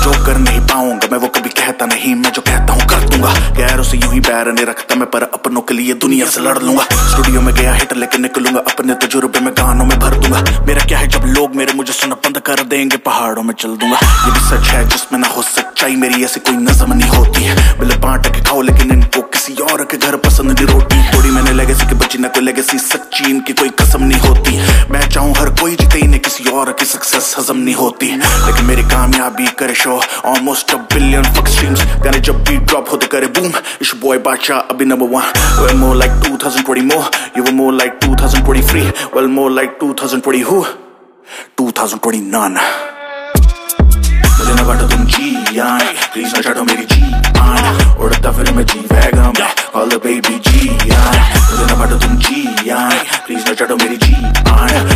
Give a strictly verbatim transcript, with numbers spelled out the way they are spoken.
जो कर नहीं पाऊंगा मैं वो कभी कहता नहीं, मैं जो कहता हूँ कर दूंगा। गैरों से यूं ही बैर नहीं रखता मैं, पर अपनों के लिए दुनिया से लड़ लूंगा। स्टूडियो में गया हिट लेके निकलूंगा, अपने तजुर्बे में गानों में भर दूंगा। मेरा क्या है जब लोग मेरे मुझे सुनना बंद कर देंगे, पहाड़ों में चल दूंगा। ये भी सच है जिसमें ना हो सच्चाई, मेरी ऐसी कोई नज़म नहीं होती है। मिले बांट के खाओ लेकिन इनको किसी और के घर पसंद नहीं रोटी। थोड़ी मैंने लेगेसी की बची ना कोई लेगेसी, सच्ची इनकी कोई कसम नहीं होती। मैं चाहूँ हर कोई जीते, इन्हें किसी और की सक्सेस हजम नहीं होती। लेकिन मेरी कामयाबी करे show almost a billion fuck streams. गाने जब भी ड्रॉप होते करे बूम, इश बॉय बादशाह अभी number one. We're more like two thousand twenty more, you were more like two thousand twenty-three, well more like two thousand twenty who? two thousand twenty none। मुझे ना बांटो तुम जी आए, प्लीज ना चाटो मेरी जी आए, उड़ता फिर मैं जी वैगन में, call the baby जी आए। मुझे ना बांटो तुम जी आए, प्लीज ना चाटो मेरी जी आए।